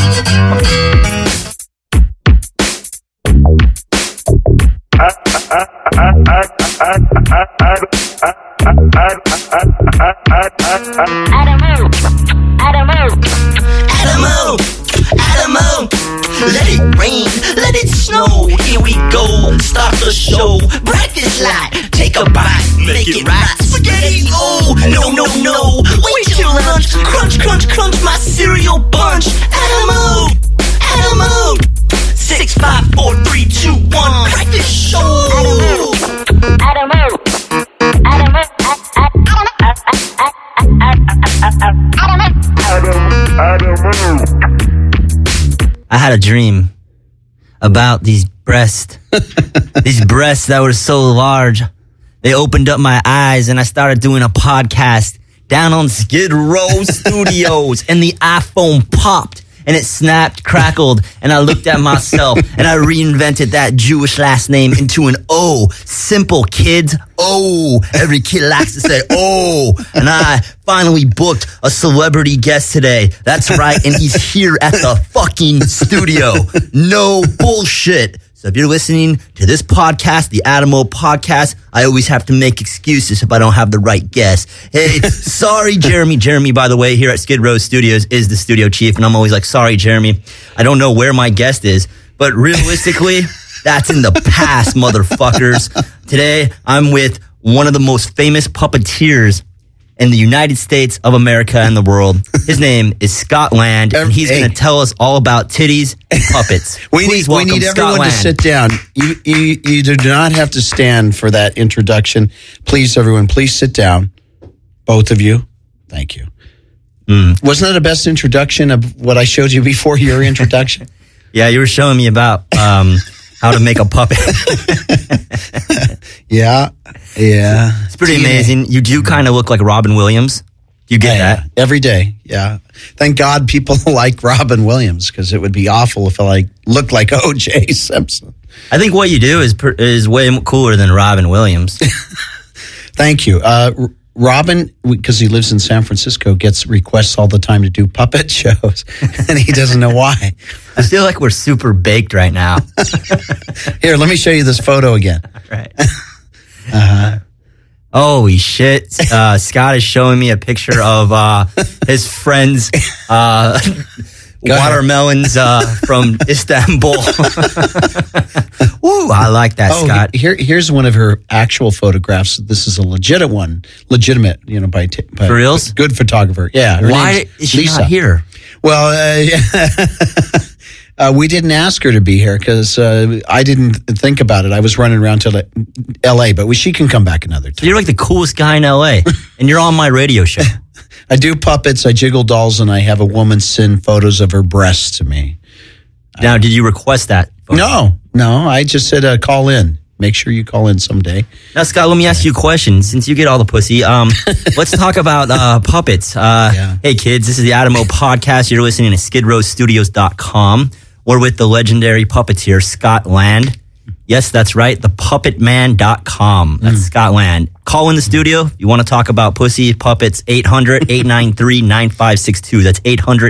Adamo, let it rain, let it snow. Here we go, start the show. Breakfast light, take a bite, make it right. Spaghetti, oh, no. Wait till lunch, crunch, crunch, crunch, my cereal bunch. Adamo, 6, 5, 4, 3, 2, 1. Breakfast show. Adamo. I had a dream about these breasts. These breasts that were so large. They opened up my eyes and I started doing a podcast down on Skid Row Studios and the iPhone popped and it snapped, crackled, and I looked at myself and I reinvented that Jewish last name into an O. Simple, kids. Oh, every kid likes to say, oh. And I finally booked a celebrity guest today. That's right. And he's here at the fucking studio. No bullshit. So if you're listening to this podcast, the Adamo podcast, I always have to make excuses if I don't have the right guest. Hey, sorry, Jeremy. Jeremy, by the way, here at Skid Row Studios is the studio chief. And I'm always like, sorry, Jeremy. I don't know where my guest is. But realistically, that's in the past, motherfuckers. Today, I'm with one of the most famous puppeteers in the United States of America and the world. His name is Scott Land, and he's going to tell us all about titties and puppets. we need everyone to sit down. You do not have to stand for that introduction. Please, everyone, please sit down. Both of you. Thank you. Wasn't that the best introduction of what I showed you before your introduction? Yeah, you were showing me about how to make a puppet. Yeah. It's pretty amazing. You do kind of look like Robin Williams. You get that? Every day, yeah. Thank God people like Robin Williams, because it would be awful if I looked like O.J. Simpson. I think what you do is way cooler than Robin Williams. Thank you. Robin, because he lives in San Francisco, gets requests all the time to do puppet shows, and he doesn't know why. I feel like we're super baked right now. Here, let me show you this photo again. All right. Holy shit. Scott is showing me a picture of his friend's watermelons from Istanbul. Woo, I like that, Scott. Here's one of her actual photographs. This is a legitimate one. Legitimate, by For reals? Good photographer. Yeah. Why is she Lisa. not here? Well, we didn't ask her to be here because I didn't think about it. I was running around to L.A., but she can come back another time. You're like the coolest guy in L.A., and you're on my radio show. I do puppets, I jiggle dolls, and I have a woman send photos of her breasts to me. Now, did you request that photo? No. I just said call in. Make sure you call in someday. Now, Scott, let me ask you a question. Since you get all the pussy, let's talk about puppets. Hey, kids, this is the Adamo podcast. You're listening to skidrowstudios.com. We're with the legendary puppeteer, Scott Land. Yes, that's right, thepuppetman.com. That's Scott Land. Call in the studio. If you want to talk about pussy, puppets, 800-893-9562. That's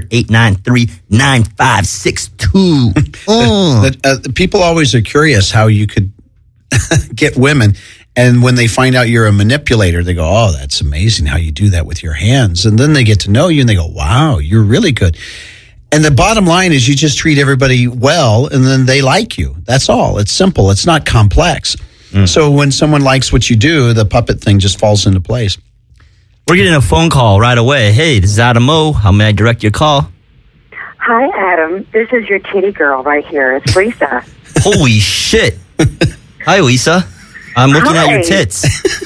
800-893-9562. People always are curious how you could get women. And when they find out you're a manipulator, they go, oh, that's amazing how you do that with your hands. And then they get to know you and they go, wow, you're really good. And the bottom line is you just treat everybody well and then they like you. That's all. It's simple. It's not complex. So when someone likes what you do, the puppet thing just falls into place. We're getting a phone call right away. Hey, this is Adamo. How may I direct your call? Hi, Adam. This is your kitty girl right here. It's Lisa. Holy shit. Hi, Lisa. I'm looking at your tits.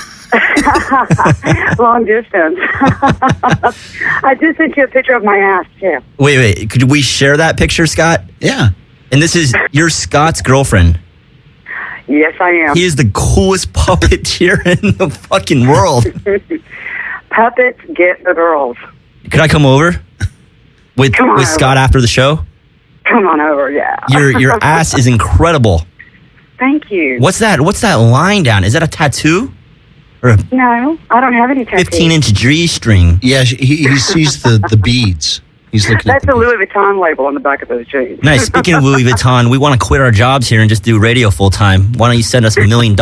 Long distance. I just sent you a picture of my ass, too. Wait. Could we share that picture, Scott? Yeah. And this is your Scott's girlfriend. Yes, I am. He is the coolest puppeteer in the fucking world. Puppets get the girls. Could I come over with Scott after the show? Come on over, yeah. Your ass is incredible. Thank you. What's that line down? Is that a tattoo? Or No, I don't have any tattoos. 15-inch G string. Yeah, he sees the beads. He's looking That's at the a Louis Vuitton label on the back of those jeans. Nice. Speaking of Louis Vuitton, we want to quit our jobs here and just do radio full time. Why don't you send us $1 million?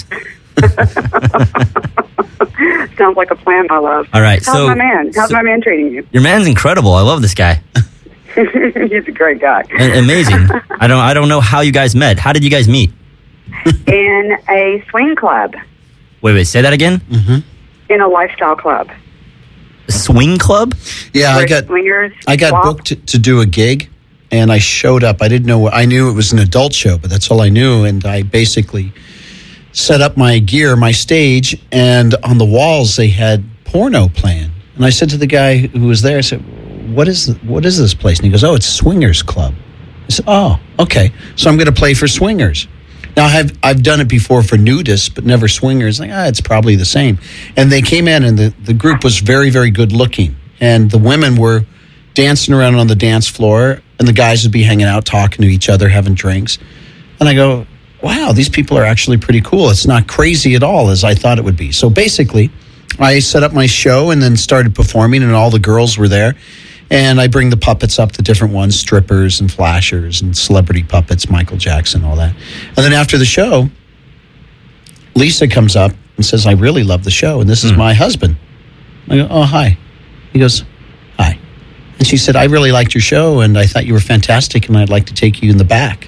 Sounds like a plan, my love. All right. How's my man? How's my man treating you? Your man's incredible. I love this guy. He's a great guy. Amazing. I don't know how you guys met. How did you guys meet? In a swing club. Wait, say that again? Mm-hmm. In a lifestyle club. A swing club? Yeah, Where swingers I got swap. booked to do a gig, and I showed up. I didn't know. I knew it was an adult show, but that's all I knew. And I basically set up my gear, my stage, and on the walls they had porno playing. And I said to the guy who was there, I said, what is this place? And he goes, oh, it's Swingers Club. I said, oh, okay. So I'm going to play for Swingers. Now, I've done it before for nudists, but never swingers. Like, it's probably the same. And they came in, and the group was very, very good looking. And the women were dancing around on the dance floor, and the guys would be hanging out, talking to each other, having drinks. And I go, wow, these people are actually pretty cool. It's not crazy at all as I thought it would be. So basically, I set up my show and then started performing, and all the girls were there. And I bring the puppets up, the different ones, strippers and flashers and celebrity puppets, Michael Jackson, all that. And then after the show, Lisa comes up and says, I really love the show, and this is my husband. I go, oh, hi. He goes, hi. And she said, I really liked your show, and I thought you were fantastic, and I'd like to take you in the back.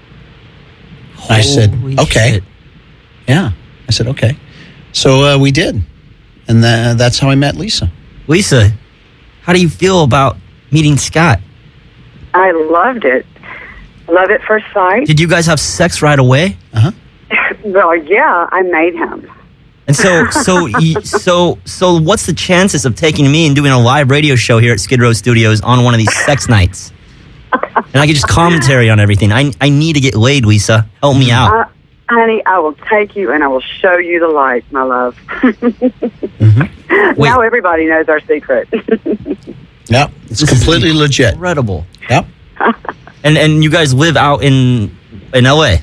I said, okay. Shit. Yeah. I said, okay. So we did. And that's how I met Lisa. Lisa, how do you feel about meeting Scott? I loved it. Love at first sight. Did you guys have sex right away? Uh-huh. Well, yeah, I made him. And so what's the chances of taking me and doing a live radio show here at Skid Row Studios on one of these sex nights? And I can just commentary on everything. I need to get laid, Lisa. Help me out. Honey, I will take you and I will show you the light, my love. Wait. Now everybody knows our secret. Yep. It's completely legit. Incredible. Yep. And you guys live out in L.A.?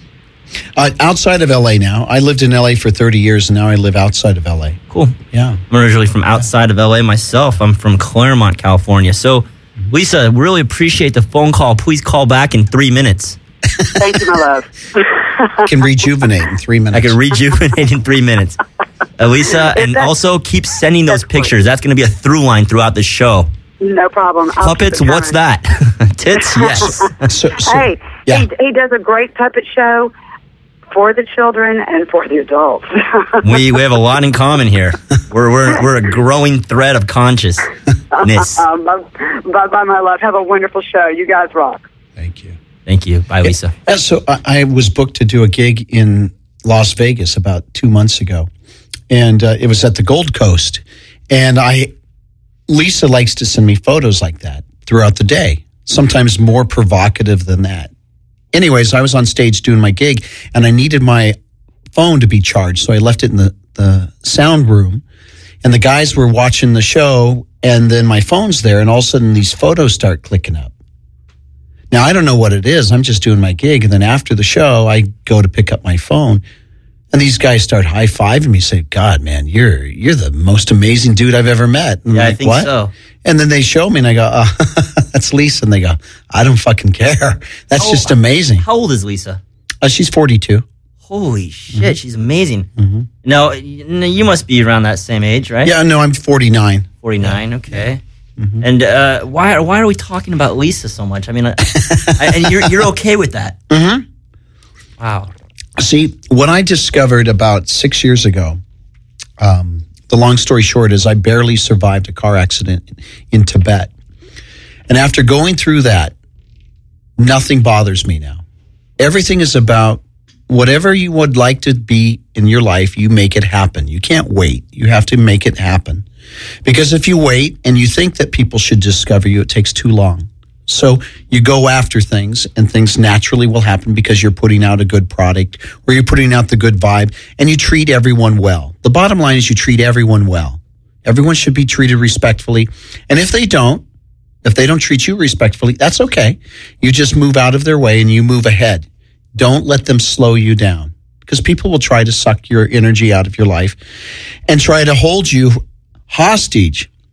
Outside of L.A. now. I lived in L.A. for 30 years, and now I live outside of L.A. Cool. Yeah. I'm originally from outside of L.A. myself. I'm from Claremont, California. So, Lisa, really appreciate the phone call. Please call back in 3 minutes. Thank you, my love. Can rejuvenate in 3 minutes. I can rejuvenate in 3 minutes. Lisa, and also keep sending those pictures. That's going to be a through line throughout the show. No problem. Puppets, what's that? Tits? Yes. Hey, yeah. he does a great puppet show for the children and for the adults. We have a lot in common here. We're a growing thread of consciousness. Bye-bye, my love. Have a wonderful show. You guys rock. Thank you. Thank you. Bye, Lisa. Yeah, so I was booked to do a gig in Las Vegas about 2 months ago, and it was at the Gold Coast. And Lisa likes to send me photos like that throughout the day, sometimes more provocative than that. Anyways, I was on stage doing my gig, and I needed my phone to be charged, so I left it in the sound room. And the guys were watching the show, and then my phone's there, and all of a sudden these photos start clicking up. Now, I don't know what it is. I'm just doing my gig. And then after the show, I go to pick up my phone. And these guys start high-fiving me, say, God, man, you're the most amazing dude I've ever met. And I'm Yeah, like, I think what? so. And then they show me, and I go, that's Lisa. And they go, I don't fucking care. That's just amazing. How old is Lisa? She's 42. Holy shit, she's amazing. No, you must be around that same age, right? Yeah, no, I'm 49. 49, okay. And why are we talking about Lisa so much? I mean, and you're okay with that? Mm-hmm. Wow. See, what I discovered about 6 years ago, the long story short is I barely survived a car accident in Tibet. And after going through that, nothing bothers me now. Everything is about whatever you would like to be in your life, you make it happen. You can't wait. You have to make it happen. Because if you wait and you think that people should discover you, it takes too long. So you go after things, and things naturally will happen because you're putting out a good product or you're putting out the good vibe, and you treat everyone well. The bottom line is you treat everyone well. Everyone should be treated respectfully. And if they don't treat you respectfully, that's okay. You just move out of their way and you move ahead. Don't let them slow you down, because people will try to suck your energy out of your life and try to hold you hostage.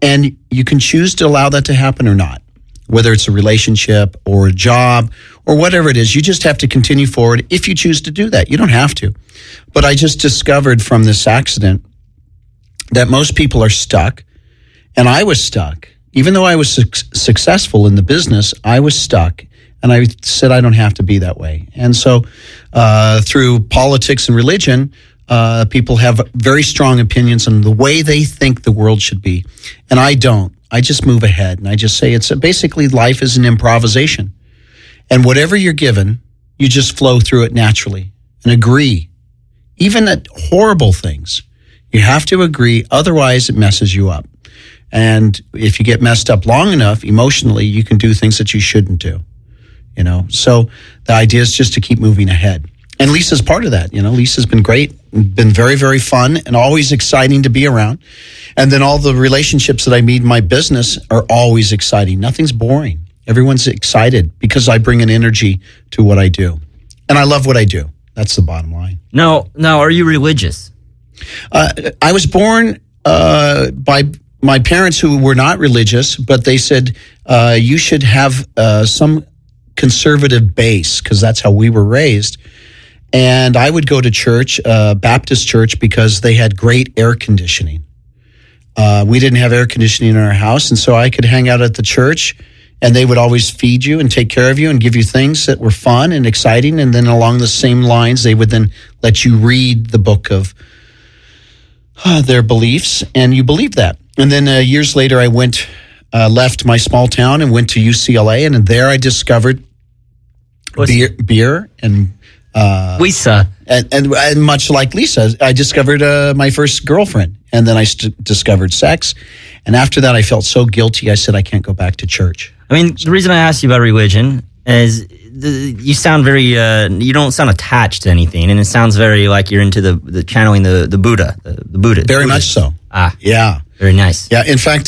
And you can choose to allow that to happen or not, whether it's a relationship or a job or whatever it is. You just have to continue forward if you choose to do that. You don't have to. But I just discovered from this accident that most people are stuck, and I was stuck. Even though I was successful in the business, I was stuck. And I said, I don't have to be that way. And so through politics and religion, people have very strong opinions on the way they think the world should be. And I don't. I just move ahead. And I just say basically life is an improvisation. And whatever you're given, you just flow through it naturally and agree. Even at horrible things, you have to agree. Otherwise, it messes you up. And if you get messed up long enough, emotionally, you can do things that you shouldn't do. So the idea is just to keep moving ahead. And Lisa's part of that. Lisa's been great, been very, very fun and always exciting to be around. And then all the relationships that I meet in my business are always exciting. Nothing's boring. Everyone's excited because I bring an energy to what I do. And I love what I do. That's the bottom line. Now, are you religious? I was born by my parents who were not religious, but they said you should have some conservative base because that's how we were raised. And I would go to church, Baptist church, because they had great air conditioning. We didn't have air conditioning in our house, and so I could hang out at the church, and they would always feed you and take care of you and give you things that were fun and exciting. And then along the same lines, they would then let you read the book of their beliefs, and you believed that. And then years later, I left my small town and went to UCLA, and there I discovered beer and Lisa. And much like Lisa, I discovered my first girlfriend, and then I discovered sex. And after that, I felt so guilty. I said, I can't go back to church. I mean, the reason I asked you about religion is you sound very, you don't sound attached to anything, and it sounds very like you're into the channeling the Buddha, the Buddha. Very much so. Yeah. Very nice. Yeah. In fact,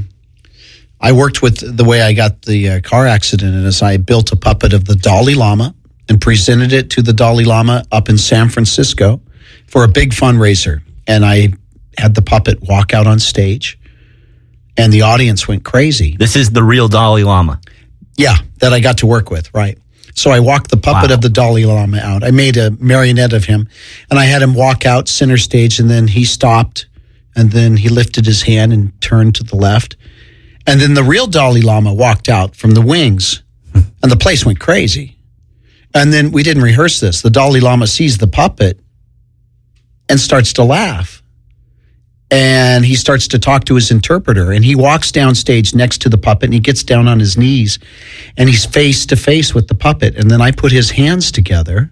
I worked with the way I got the car accident, and as I built a puppet of the Dalai Lama and presented it to the Dalai Lama up in San Francisco for a big fundraiser. And I had the puppet walk out on stage, and the audience went crazy. This is the real Dalai Lama. Yeah, that I got to work with, right. So I walked the puppet of the Dalai Lama out. I made a marionette of him, and I had him walk out center stage, and then he stopped, and then he lifted his hand and turned to the left. And then the real Dalai Lama walked out from the wings, and the place went crazy. And then we didn't rehearse this. The Dalai Lama sees the puppet and starts to laugh. And he starts to talk to his interpreter, and he walks downstage next to the puppet, and he gets down on his knees, and he's face to face with the puppet. And then I put his hands together,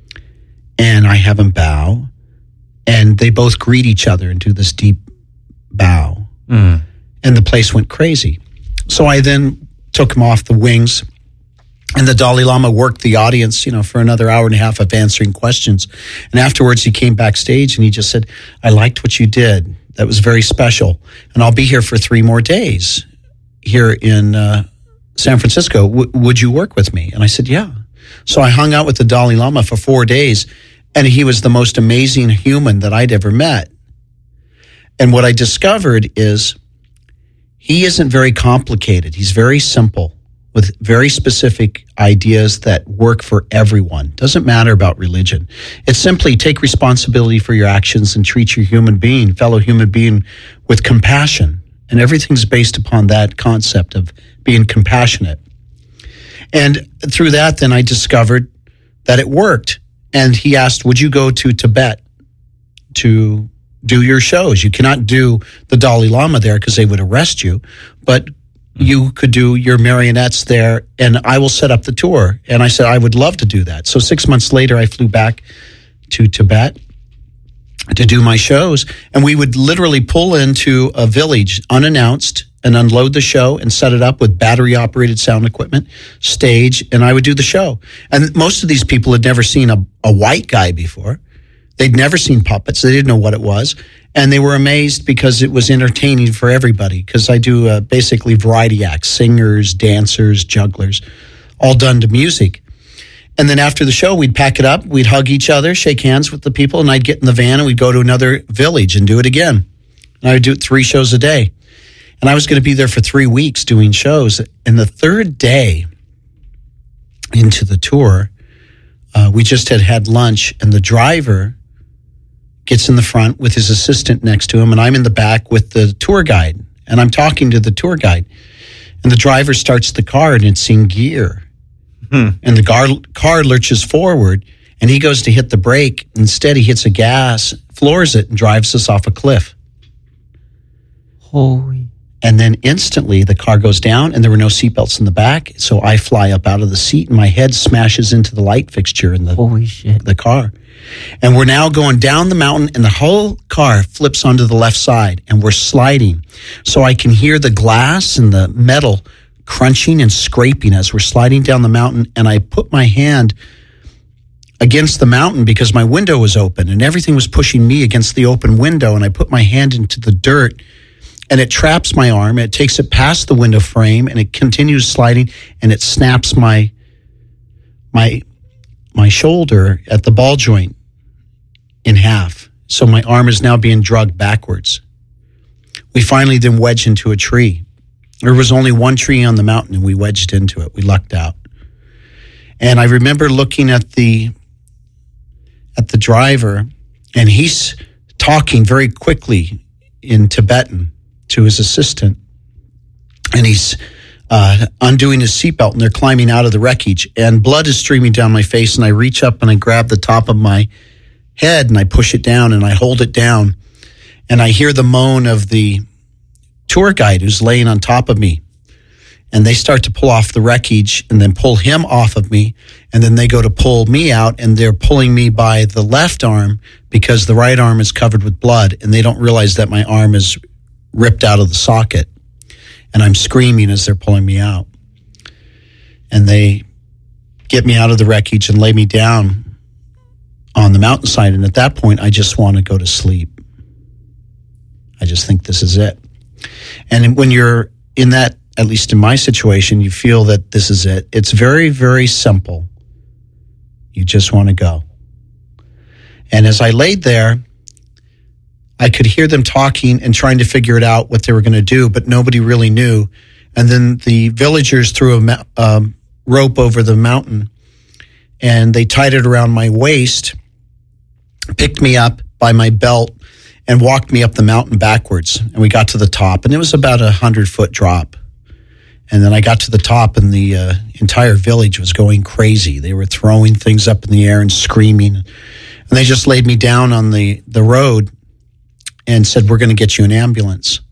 and I have him bow, and they both greet each other and do this deep bow. And the place went crazy. So I then took him off the wings, and the Dalai Lama worked the audience, for another hour and a half of answering questions. And afterwards, he came backstage, and he just said, I liked what you did. That was very special. And I'll be here for 3 more days here in San Francisco. Would you work with me? And I said, yeah. So I hung out with the Dalai Lama for 4 days, and he was the most amazing human that I'd ever met. And what I discovered is he isn't very complicated. He's very simple, with very specific ideas that work for everyone. Doesn't matter about religion. It's simply take responsibility for your actions and treat your fellow human being with compassion. And everything's based upon that concept of being compassionate. And through that, then I discovered that it worked. And he asked, would you go to Tibet to do your shows? You cannot do the Dalai Lama there because they would arrest you, but you could do your marionettes there, and I will set up the tour. And I said, I would love to do that. So 6 months later, I flew back to Tibet to do my shows. And we would literally pull into a village unannounced and unload the show and set it up with battery-operated sound equipment, stage, and I would do the show. And most of these people had never seen a white guy before. They'd never seen puppets. They didn't know what it was. And they were amazed because it was entertaining for everybody, because I do basically variety acts, singers, dancers, jugglers, all done to music. And then after the show, we'd pack it up, we'd hug each other, shake hands with the people, and I'd get in the van and we'd go to another village and do it again. And I would do it 3 shows a day. And I was going to be there for 3 weeks doing shows. And the third day into the tour, we just had lunch, and the driver gets in the front with his assistant next to him, and I'm in the back with the tour guide. And I'm talking to the tour guide. And the driver starts the car, and it's in gear. And the car lurches forward, and he goes to hit the brake. Instead, he hits a gas, floors it, and drives us off a cliff. Holy. And then instantly, the car goes down, and there were no seatbelts in the back. So I fly up out of the seat, and my head smashes into the light fixture in Holy shit. the car. And we're now going down the mountain, and the whole car flips onto the left side, and we're sliding. So I can hear the glass and the metal crunching and scraping as we're sliding down the mountain. And I put my hand against the mountain because my window was open, and everything was pushing me against the open window. And I put my hand into the dirt, and it traps my arm. It takes it past the window frame, and it continues sliding, and it snaps my shoulder at the ball joint in half. So my arm is now being dragged backwards. We finally then wedged into a tree. There was only one tree on the mountain, and we wedged into it. We lucked out. And I remember looking at the driver, and he's talking very quickly in Tibetan to his assistant. And he's undoing his seatbelt, and they're climbing out of the wreckage. And blood is streaming down my face, and I reach up and I grab the top of my head, and I push it down, and I hold it down. And I hear the moan of the tour guide who's laying on top of me. And they start to pull off the wreckage and then pull him off of me. And then they go to pull me out, and they're pulling me by the left arm because the right arm is covered with blood. And they don't realize that my arm is ripped out of the socket. And I'm screaming as they're pulling me out. And they get me out of the wreckage and lay me down on the mountainside. And at that point, I just want to go to sleep. I just think this is it. And when you're in that, at least in my situation, you feel that this is it. It's very, very simple. You just want to go. And as I laid there, I could hear them talking and trying to figure it out what they were going to do, but nobody really knew. And then the villagers threw a rope over the mountain, and they tied it around my waist, picked me up by my belt, and walked me up the mountain backwards. And we got to the top, and it was about 100-foot drop. And then I got to the top, and the entire village was going crazy. They were throwing things up in the air and screaming. And they just laid me down on the road and said, "We're going to get you an ambulance."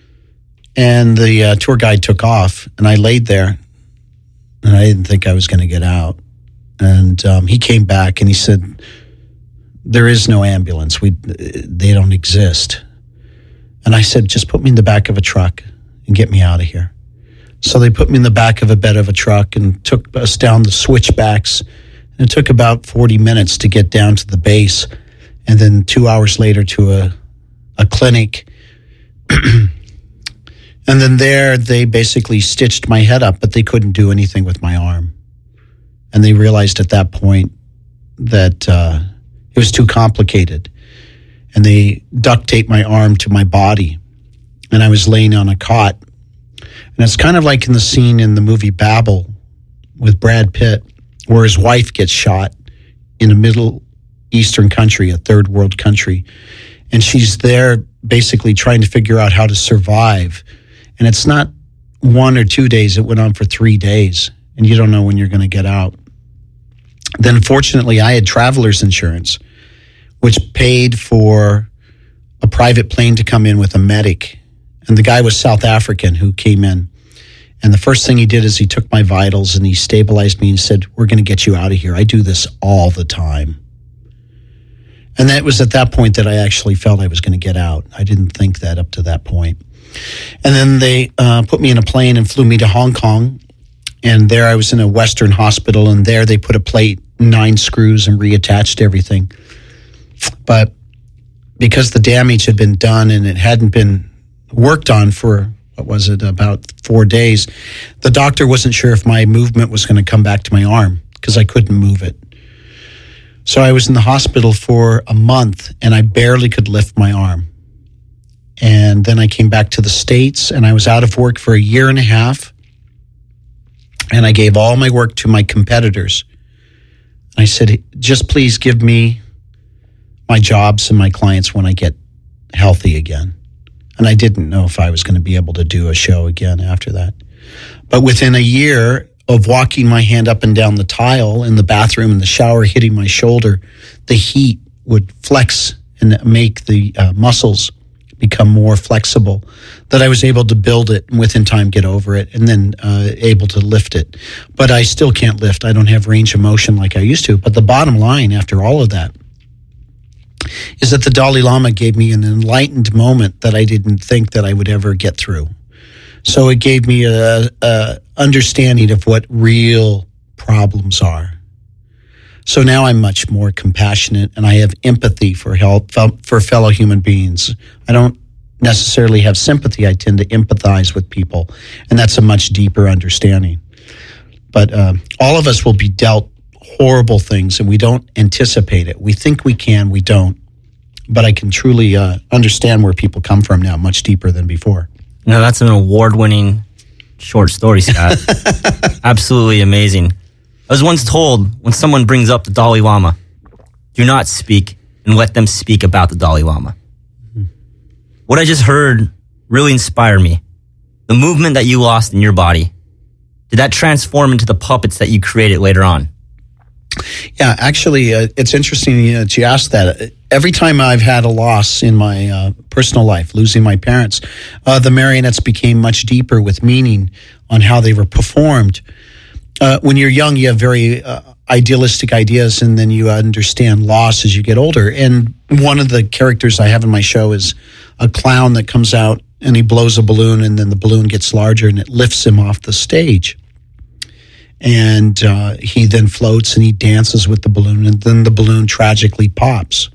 And the tour guide took off, and I laid there, and I didn't think I was going to get out. And he came back, and he said, "There is no ambulance. They don't exist." And I said, "Just put me in the back of a truck and get me out of here." So they put me in the back of a bed of a truck and took us down the switchbacks. And it took about 40 minutes to get down to the base, and then 2 hours later to a clinic. And then there, they basically stitched my head up, but they couldn't do anything with my arm. And they realized at that point that it was too complicated. And they duct taped my arm to my body. And I was laying on a cot. And it's kind of like in the scene in the movie Babel with Brad Pitt, where his wife gets shot in a Middle Eastern country, a third world country. And she's there basically trying to figure out how to survive. And it's not 1 or 2 days. It went on for 3 days. And you don't know when you're going to get out. Then fortunately, I had traveler's insurance, which paid for a private plane to come in with a medic. And the guy was South African who came in. And the first thing he did is he took my vitals and he stabilized me and said, "We're going to get you out of here. I do this all the time." And that was at that point that I actually felt I was going to get out. I didn't think that up to that point. And then they put me in a plane and flew me to Hong Kong. And there I was in a Western hospital, and there they put a plate, 9 screws, and reattached everything. But because the damage had been done and it hadn't been worked on for, about 4 days, the doctor wasn't sure if my movement was going to come back to my arm because I couldn't move it. So I was in the hospital for a month, and I barely could lift my arm. And then I came back to the States, and I was out of work for a year and a half. And I gave all my work to my competitors. I said, just please give me my jobs and my clients when I get healthy again. And I didn't know if I was going to be able to do a show again after that. But within a year of walking my hand up and down the tile in the bathroom, in the shower, hitting my shoulder, the heat would flex and make the muscles become more flexible, that I was able to build it and within time get over it, and then able to lift it. But I still can't lift. I don't have range of motion like I used to. But the bottom line after all of that is that the Dalai Lama gave me an enlightened moment that I didn't think that I would ever get through. So it gave me a understanding of what real problems are. So now I'm much more compassionate, and I have empathy for fellow human beings. I don't necessarily have sympathy. I tend to empathize with people, and that's a much deeper understanding. But all of us will be dealt horrible things, and we don't anticipate it. We think we can, we don't. But I can truly understand where people come from now, much deeper than before. No, that's an award-winning short story, Scott. Absolutely amazing. I was once told, when someone brings up the Dalai Lama, do not speak and let them speak about the Dalai Lama. What I just heard really inspired me. The movement that you lost in your body, did that transform into the puppets that you created later on? Yeah, actually, it's interesting that you asked that. Every time I've had a loss in my personal life, losing my parents, the marionettes became much deeper with meaning on how they were performed. When you're young, you have very idealistic ideas, and then you understand loss as you get older. And one of the characters I have in my show is a clown that comes out and he blows a balloon, and then the balloon gets larger and it lifts him off the stage. And he then floats and he dances with the balloon, and then the balloon tragically pops.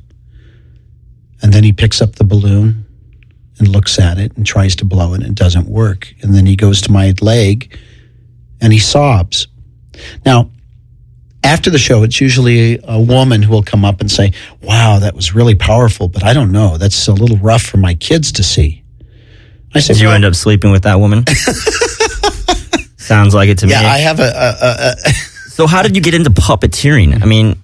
And then he picks up the balloon and looks at it and tries to blow it, and it doesn't work. And then he goes to my leg and he sobs. Now, after the show, it's usually a woman who will come up and say, wow, that was really powerful, but I don't know. That's a little rough for my kids to see. I say, Did you end up sleeping with that woman? Sounds like it to me. Yeah, I have So how did you get into puppeteering? I mean,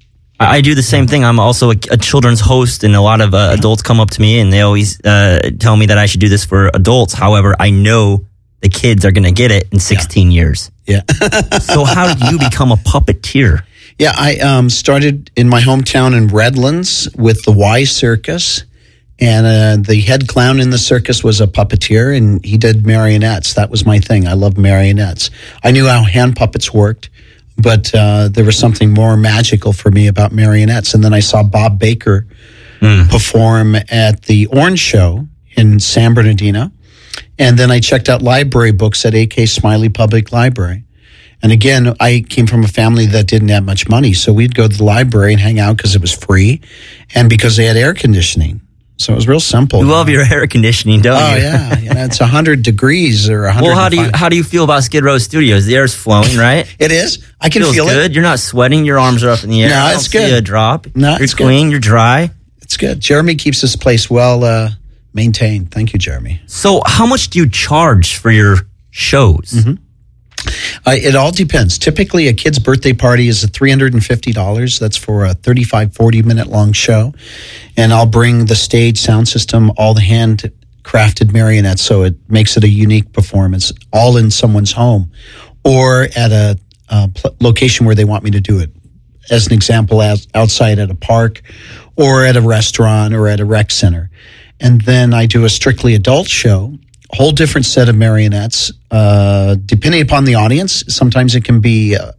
I do the same thing. I'm also a children's host, and a lot of adults come up to me, and they always tell me that I should do this for adults. However, I know the kids are going to get it in 16 years. Yeah. So how did you become a puppeteer? Yeah, I started in my hometown in Redlands with the Y Circus, and the head clown in the circus was a puppeteer, and he did marionettes. That was my thing. I loved marionettes. I knew how hand puppets worked, but there was something more magical for me about marionettes. And then I saw Bob Baker perform at the Orange Show in San Bernardino. And then I checked out library books at A.K. Smiley Public Library. And again, I came from a family that didn't have much money, so we'd go to the library and hang out because it was free and because they had air conditioning. So it was real simple. You love your air conditioning, don't you? Oh, yeah. It's 100 degrees or 100. Well, how do you feel about Skid Row Studios? The air's flowing, right? It is. I can feel good. it. You're not sweating. Your arms are up in the air. No, it's good. See a drop. No, you're it's clean. good. You're dry. It's good. Jeremy keeps this place well maintained. Thank you, Jeremy. So how much do you charge for your shows? Mm-hmm. It all depends. Typically, a kid's birthday party is $350. That's for a 35, 40-minute long show. And I'll bring the stage, sound system, all the handcrafted marionettes, so it makes it a unique performance, all in someone's home or at a location where they want me to do it. As an example, outside at a park or at a restaurant or at a rec center. And then I do a strictly adult show, a whole different set of marionettes, depending upon the audience. Sometimes it can be a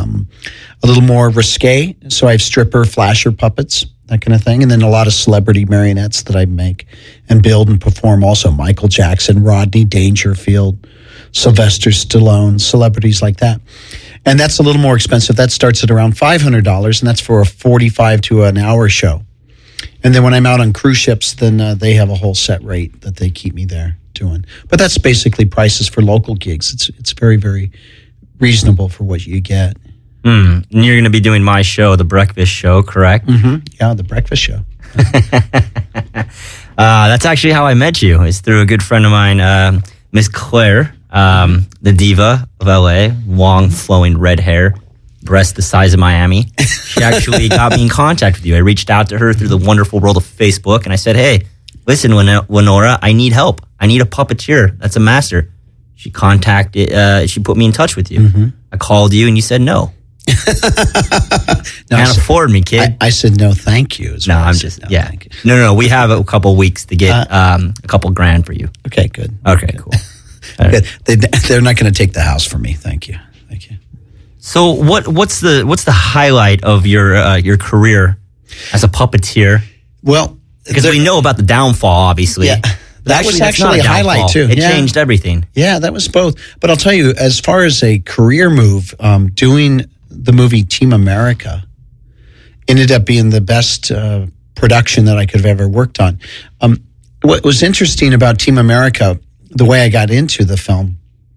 little more risque. So I have stripper, flasher puppets, that kind of thing. And then a lot of celebrity marionettes that I make and build and perform also. Michael Jackson, Rodney Dangerfield, Sylvester Stallone, celebrities like that. And that's a little more expensive. That starts at around $500, and that's for a 45 to an hour show. And then when I'm out on cruise ships, then they have a whole set rate that they keep me there doing. But that's basically prices for local gigs. It's very, very reasonable for what you get. And you're going to be doing my show, The Breakfast Show, correct? Mm-hmm. Yeah, The Breakfast Show. That's actually how I met you. It's through a good friend of mine, Miss Claire, the diva of LA, long flowing red hair, breast the size of Miami. She actually got me in contact with you. I reached out to her through the wonderful world of Facebook, and I said, hey, listen, Winora, I need help. I need a puppeteer that's a master. She she put me in touch with you. Mm-hmm. I called you, and you said no. Can't afford me, kid. I said no, thank you. No, I'm just No. We have a couple weeks to get a couple grand for you. Okay, good. Okay, cool. Good. They're not going to take the house from me. Thank you. So what's the highlight of your career as a puppeteer? Well, because we know about the downfall, obviously. Yeah. That was actually a highlight too. It changed everything. Yeah, that was both. But I'll tell you, as far as a career move, doing the movie Team America ended up being the best production that I could have ever worked on. What was interesting about Team America, the way I got into the film,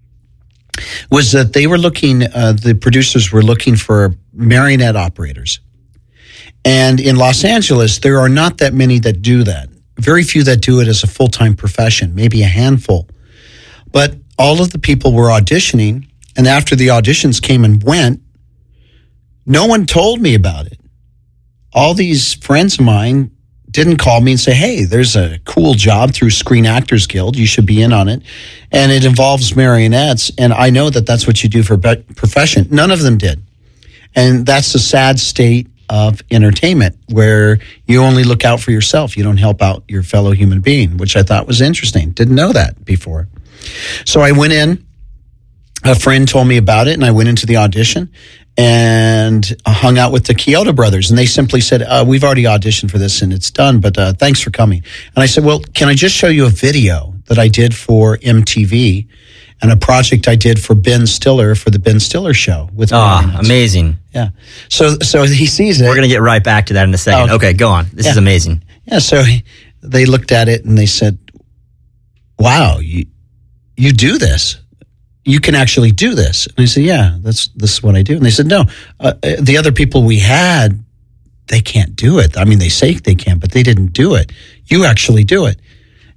was that they were looking, the producers were looking for marionette operators. And in Los Angeles, there are not that many that do that. Very few that do it as a full-time profession, maybe a handful. But all of the people were auditioning, and after the auditions came and went, no one told me about it. All these friends of mine didn't call me and say, hey, there's a cool job through Screen Actors Guild. You should be in on it. And it involves marionettes, and I know that that's what you do for profession. None of them did. And that's the sad state of entertainment, where you only look out for yourself. You don't help out your fellow human being, which I thought was interesting. Didn't know that before. So I went in, a friend told me about it, and I went into the audition and hung out with the Chiodo brothers. And they simply said, we've already auditioned for this and it's done, but thanks for coming. And I said, well, can I just show you a video that I did for MTV and a project I did for Ben Stiller for the Ben Stiller Show with amazing. Yeah. So he sees it. We're going to get right back to that in a second. Okay, go on. This is amazing. Yeah, so they looked at it and they said, wow, you do this. You can actually do this. And I said, yeah, this is what I do. And they said, no, the other people we had, they can't do it. I mean, they say they can, but they didn't do it. You actually do it.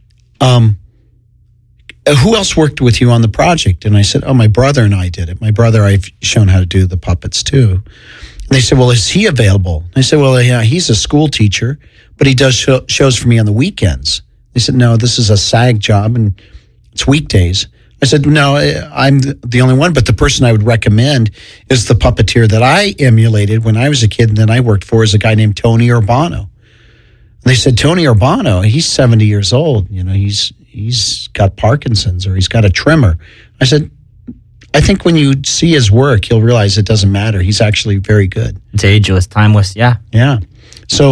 Who else worked with you on the project? And I said, my brother and I did it. My brother, I've shown how to do the puppets too. And they said, well, is he available? I said, well, yeah, he's a school teacher, but he does shows for me on the weekends. They said, no, this is a SAG job and it's weekdays. I said, no, I'm the only one, but the person I would recommend is the puppeteer that I emulated when I was a kid and then I worked for, is a guy named Tony Urbano. And they said, Tony Urbano, he's 70 years old. You know, he's got Parkinson's or he's got a tremor. I said, I think when you see his work, you'll realize it doesn't matter. He's actually very good. It's ageless, timeless, yeah. Yeah. So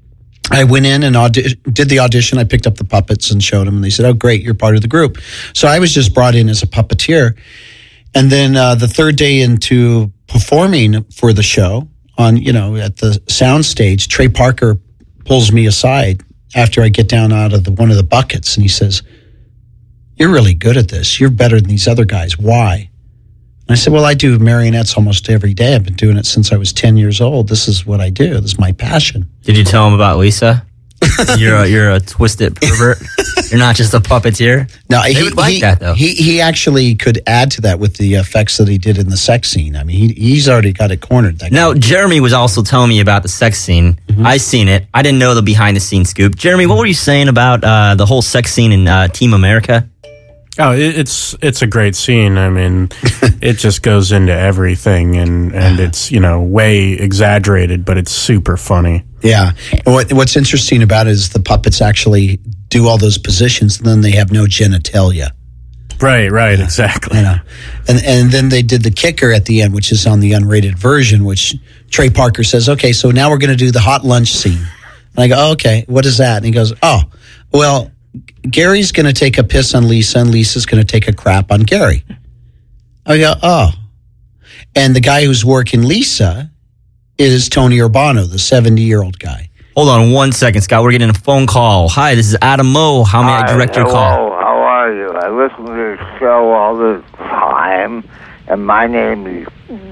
I went in and did the audition. I picked up the puppets and showed them, and they said, oh, great, you're part of the group. So I was just brought in as a puppeteer. And then the third day into performing for the show at the sound stage, Trey Parker pulls me aside after I get down out of one of the buckets, and he says, you're really good at this. You're better than these other guys. Why? And I said, well, I do marionettes almost every day. I've been doing it since I was 10 years old. This is what I do. This is my passion. Did you tell him about Lisa? You're a twisted pervert. You're not just a puppeteer. No, they would like that though. He actually could add to that with the effects that he did in the sex scene. I mean, he's already got it cornered. Now, Jeremy was also telling me about the sex scene. Mm-hmm. I seen it. I didn't know the behind the scenes scoop. Jeremy, what were you saying about the whole sex scene in Team America? Oh, it's a great scene. I mean, it just goes into everything, and it's way exaggerated, but it's super funny. Yeah. What's interesting about it is the puppets actually do all those positions, and then they have no genitalia. Right, exactly. And then they did the kicker at the end, which is on the unrated version, which Trey Parker says, okay, so now we're going to do the hot lunch scene. And I go, oh, okay, what is that? And he goes, oh, well, Gary's going to take a piss on Lisa, and Lisa's going to take a crap on Gary. I go, oh. And the guy who's working Lisa is Tony Urbano, the 70-year-old guy. Hold on 1 second, Scott. We're getting a phone call. Hi, this is Adam Moe. How may I direct your call? Hello, how are you? I listen to the show all the time, and my name is...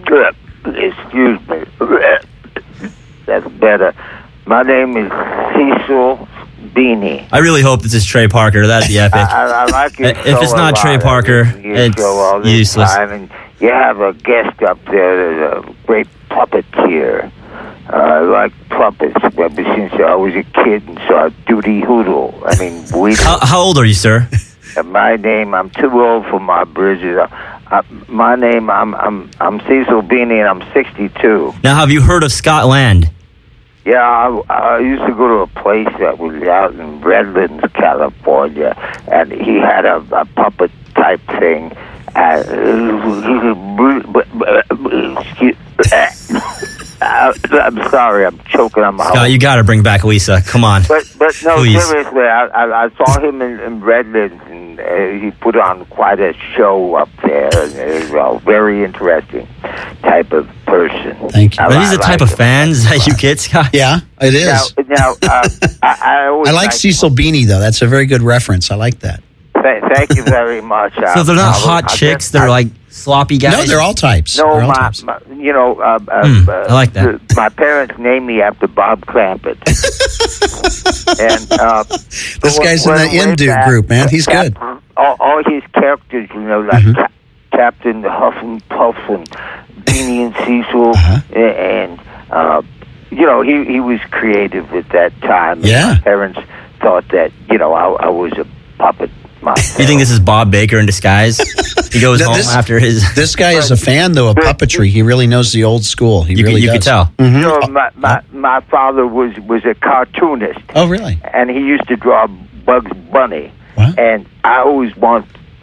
Excuse me. That's better. My name is Cecil Beanie. I really hope this is Trey Parker. That'd be epic. I like your If show it's a not lot. Trey Parker, I listen to your it's show all the useless. time, and you have a guest up there, a great puppeteer. I like puppets ever since I was a kid and saw Doody Hoodle. I mean, How old are you, sir? my name, I'm too old for my bridges. My name, I'm Cecil Beanie, and I'm 62. Now, have you heard of Scott Land? Yeah, I used to go to a place that was out in Redlands, California, and he had a puppet type thing. I'm sorry, I'm choking on my Scott, you got to bring back Lisa. Come on. But no, Please. seriously, I saw him in Redlands, and he put on quite a show up there. And he's a very interesting type of person. Thank you. Are these the type of fans that you get, Scott? Yeah, it is. Now, I always I like Cecil Beanie, though. That's a very good reference. I like that. Thank you very much. So they're not hot chicks. They're like sloppy guys. No, they're all types. No, They're all types. I like that. My parents named me after Bob Clampett. And This guy's in the Indu group, man. He's good. All his characters, like Captain Huff and Puff and Beanie and Cecil, and he was creative at that time. Yeah. My parents thought that I was a puppet. You think this is Bob Baker in disguise? He goes home after his. This guy is a fan, though, of puppetry. He really knows the old school. He really you does. could tell. Mm-hmm. My father was a cartoonist. Oh, really? And he used to draw Bugs Bunny. Wow. And I always want.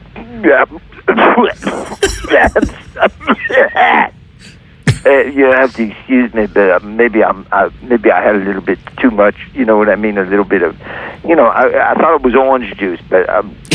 You have to excuse me, but maybe I had a little bit too much. You know what I mean? A little bit of, I thought it was orange juice, but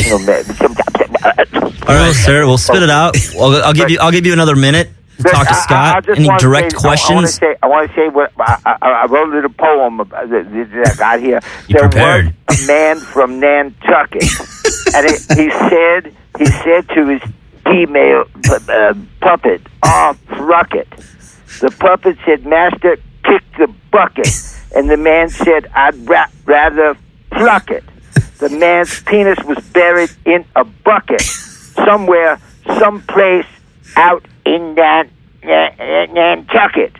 All right, sir. We'll spit it out. I'll give you another minute to talk to Scott. Any direct questions? I want to say what I wrote a little poem that I got here. You prepared. Was a man from Nantucket, and he said to his female puppet, "Oh, fruck it." The puppet said, "Master, kick the bucket." And the man said, "I'd rather pluck it." The man's penis was buried in a bucket somewhere, someplace out in Nantucket.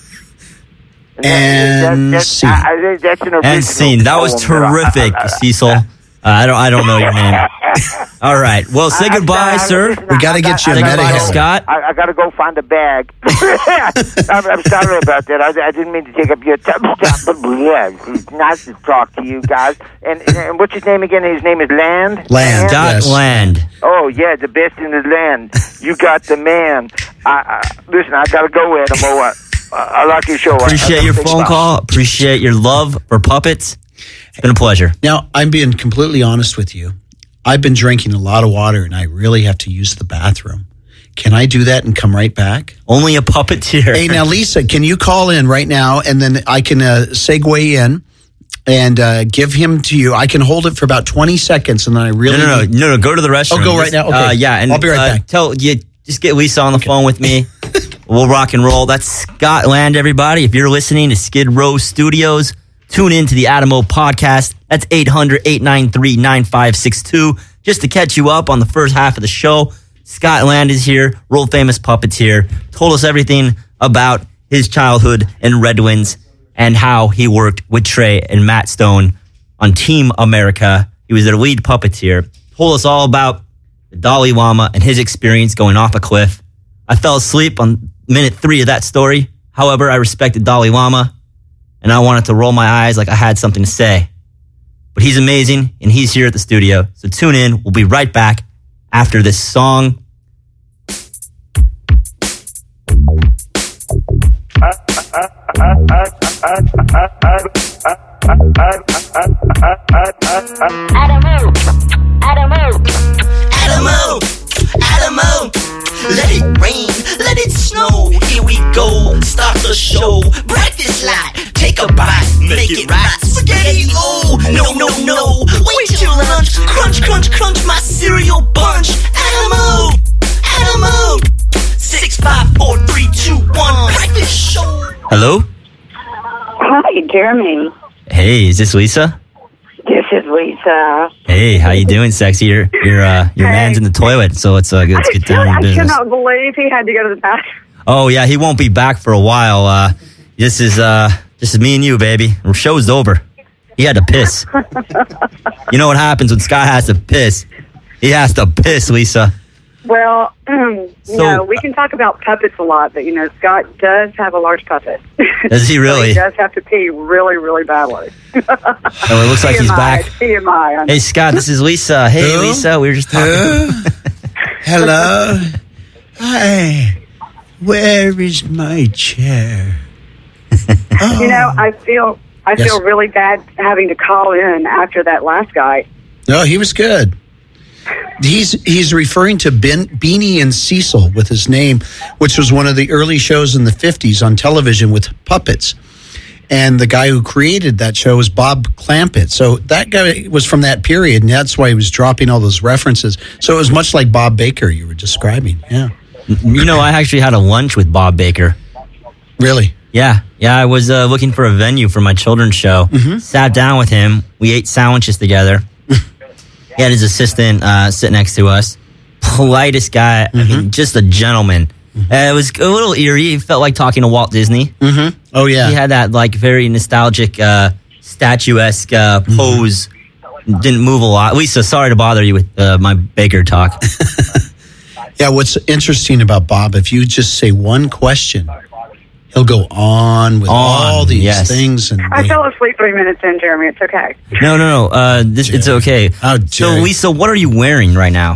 And scene. That's an original And scene. That was poem terrific, Cecil. I don't know your name. All right. Well, say goodbye, sir. We got to get you a Say goodbye to Medihead. Scott. I got to go find a bag. I'm sorry about that. I didn't mean to take up your time. Yeah, it's nice to talk to you guys. And what's his name again? His name is Land? Land. Scott Yes. Land. Oh, yeah, the best in the land. You got the man. Listen, I got to go, Adam. I like your show. Appreciate your phone call. Appreciate your love for puppets. It's been a pleasure. Now, I'm being completely honest with you. I've been drinking a lot of water, and I really have to use the bathroom. Can I do that and come right back? Only a puppeteer. Hey, now, Lisa, can you call in right now, and then I can segue in and give him to you. I can hold it for about 20 seconds, and then I really No. Go to the restroom. Oh, go right now? Okay. Yeah, and I'll be right back. Just get Lisa on the phone with me. We'll rock and roll. That's Scott Land, everybody. If you're listening to Skid Row Studios, tune in to the Adamo podcast. That's 800-893-9562. Just to catch you up on the first half of the show, Scott Land is here, world famous puppeteer, told us everything about his childhood in Redlands and how he worked with Trey and Matt Stone on Team America. He was their lead puppeteer. Told us all about the Dalai Lama and his experience going off a cliff. I fell asleep on minute 3 of that story. However, I respected Dalai Lama, and I wanted to roll my eyes like I had something to say. But he's amazing, and he's here at the studio. So tune in. We'll be right back after this song. Adamo, let it rain, let it snow. Here we go, start the show. Breakfast light, take a bite, make it right. Spaghetti, oh, no. Wait till lunch, crunch, my cereal bunch. Adamo, 6, 5, 4, 3, 2, 1. Breakfast show. Hello? Hi, Jeremy. Hey, is this Lisa? This is Lisa. Hey, how you doing, sexy? Your man's in the toilet, so let's get down to I business. cannot believe he had to go to the bathroom. Oh yeah, he won't be back for a while. This is me and you, baby. Our show's over. He had to piss. You know what happens when Scott has to piss? He has to piss, Lisa. Well, we can talk about puppets a lot, but, Scott does have a large puppet. Does he really? So he does have to pee really, really badly. Oh, it looks like he's back. TMI. Hey, Scott, this is Lisa. Hey, Who? Lisa, we were just talking. Hello. Hi. Where is my chair? I feel really bad having to call in after that last guy. No, he was good. He's referring to Beanie and Cecil with his name, which was one of the early shows in the 50s on television with puppets. And the guy who created that show was Bob Clampett. So that guy was from that period, and that's why he was dropping all those references. So it was much like Bob Baker you were describing. Yeah. I actually had a lunch with Bob Baker. Really? Yeah. I was looking for a venue for my children's show. Mm-hmm. Sat down with him. We ate sandwiches together. He had his assistant sit next to us. Politest guy. I mean, just a gentleman. It was a little eerie. It felt like talking to Walt Disney. Mm-hmm. Oh, yeah. He had that very nostalgic, statuesque pose. Didn't move a lot. Lisa, sorry to bother you with my Baker talk. Yeah, what's interesting about Bob, if you just say one question, he'll go on with all these things. And I fell asleep 3 minutes in, Jeremy. It's okay. No. It's okay. Oh, so, Jerry. Lisa, what are you wearing right now?